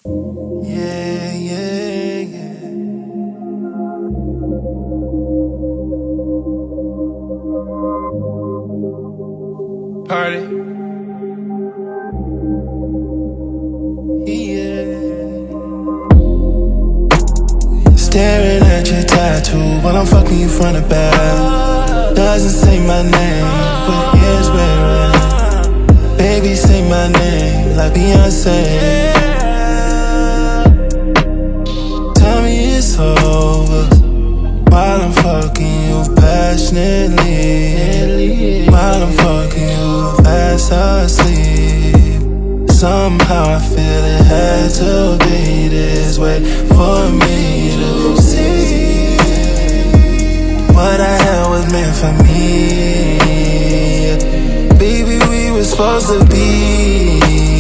Yeah, yeah, yeah. Party. Yeah. Staring at your tattoo while I'm fucking you from the back. Doesn't say my name, but here's where I'm at. Baby, say my name like Beyonce. Tell me it's over while I'm fucking you passionately. While I'm fucking you fast asleep. Somehow I feel it had to be this way for me to see. What I had was meant for me. Baby, we were supposed to be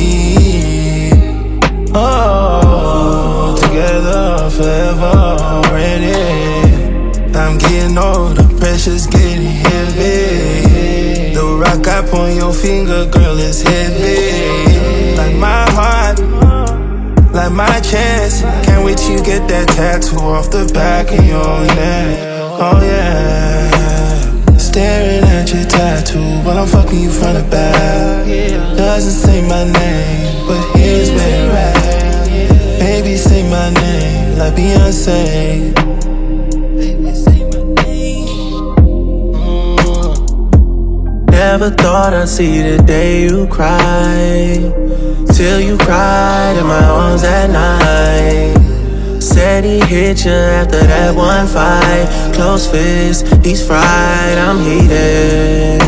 together forever already. I'm getting older, pressure's getting heavy. The rock I put on your finger, girl, is heavy. Like my heart, like my chest. Can't wait till you get that tattoo off the back of your neck. Oh yeah. Staring at your tattoo while I'm fucking you from the back. Doesn't say my name, but here's where we're at. Baby, say my name like Beyonce. Never thought I'd see the day you cry, till you cried in my arms at night. Said he hit you after that one fight. Close fist, he's fried, I'm heated.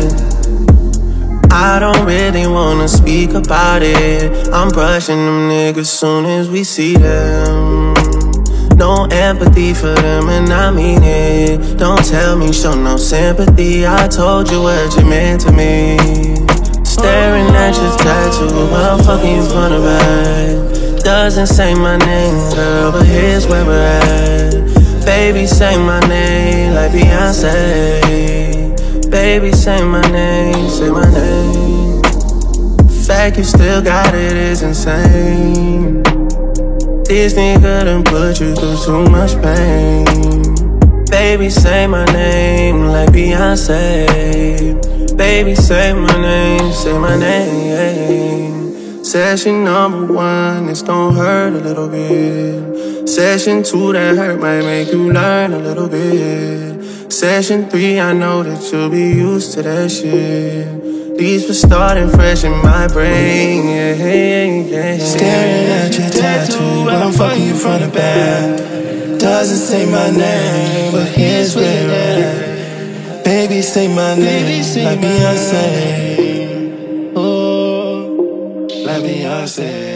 I don't really wanna speak about it. I'm brushing them niggas soon as we see them. No empathy for them and I mean it. Don't tell me, show no sympathy. I told you what you meant to me. Staring at your tattoo while I'm fucking you from the back. Doesn't say my name, girl, but here's where we're at. Baby, say my name like Beyonce. Baby, say my name, say my name. Fact you still got it is insane. This nigga done put you through too much pain. Baby, say my name like Beyonce. Baby, say my name, say my name. Session number 1, this gon' hurt a little bit. Session 2, that hurt might make you learn a little bit. Session 3, I know that you'll be used to that shit. These were starting fresh in my brain, yeah. Staring at your tattoo while I'm fucking you from the back. Doesn't say my name, but here's where we're at. Baby, say my name like Beyonce. Oh, like Beyonce.